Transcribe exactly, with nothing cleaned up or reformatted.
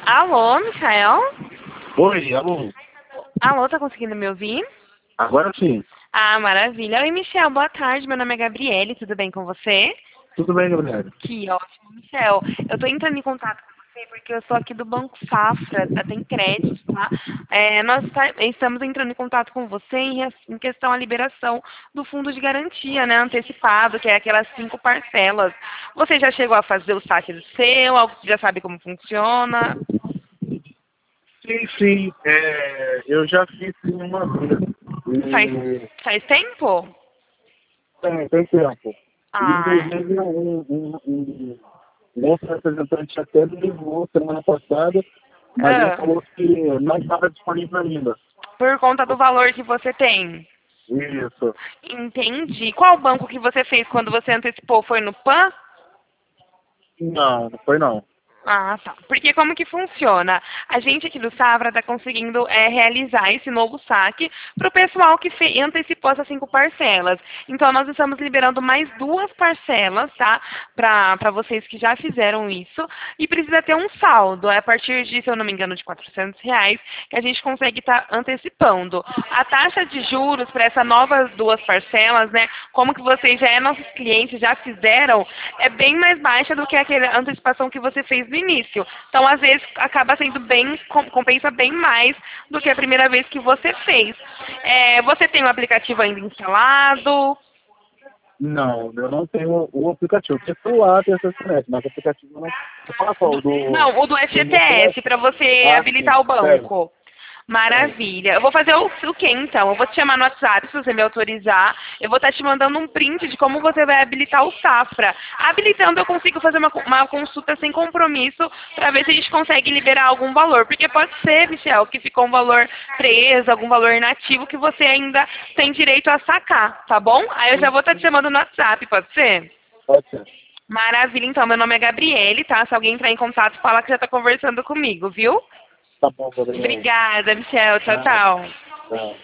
Alô, Michael? Oi, alô. Alô, tá conseguindo me ouvir? Agora sim. Ah, maravilha. Oi, Michel, boa tarde. Meu nome é Gabriele, tudo bem com você? Tudo bem, Gabriela? Que ótimo, Michel. Eu tô entrando em contato com você porque eu sou aqui do Banco Safra, da Tem Crédito, tá? É, nós tá- estamos entrando em contato com você em, res- em questão à liberação do fundo de garantia, né, antecipado, que é aquelas cinco parcelas. Você já chegou a fazer o saque do seu? Algo que já sabe como funciona? Sim, sim. É, eu já fiz sim uma vez. Faz, E faz tempo? tem, tem tempo. E, Ah, inclusive, um, um, um, um outro representante até me ligou semana passada, mas ele ah, falou que não estava disponível ainda. por conta do valor que você tem. Isso. Entendi. Qual banco que você fez quando você antecipou? Foi no Pan? Não, não foi não. Ah, tá. Porque como que funciona? A gente aqui do Safra está conseguindo é, realizar esse novo saque para o pessoal que fe- antecipou essas cinco parcelas. Então, nós estamos liberando mais duas parcelas, tá? Para vocês que já fizeram isso. E precisa ter um saldo. É a partir de, se eu não me engano, de quatrocentos reais que a gente consegue estar antecipando. A taxa de juros para essas novas duas parcelas, né? Como que vocês já é nossos clientes, já fizeram, é bem mais baixa do que aquela antecipação que você fez no início. Então, às vezes, acaba sendo bem, com- compensa bem mais do que a primeira vez que você fez. É, você tem o aplicativo ainda instalado? Não, eu não tenho o aplicativo. Porque celular tem essa internet, mas o aplicativo não. Você fala qual? Do- Do, não, o do do meu flash? F G T S, para você Ah, habilitar sim. o Sério. banco. Sério. Maravilha. Eu vou fazer o, o quê, então? Eu vou te chamar no WhatsApp, se você me autorizar. Eu vou estar te mandando um print de como você vai habilitar o Safra. Habilitando, eu consigo fazer uma, co- uma consulta sem compromisso para ver se a gente consegue liberar algum valor. Porque pode ser, Michel, que ficou um valor preso, algum valor inativo que você ainda tem direito a sacar, tá bom? Aí eu já vou estar te chamando no WhatsApp, pode ser? Pode ser. Maravilha, então. Meu nome é Gabriele, tá? Se alguém entrar em contato, fala que já está conversando comigo, viu? Tá bom, Gabriel. Obrigada, Michel. Tchau, Ah, tchau. tá.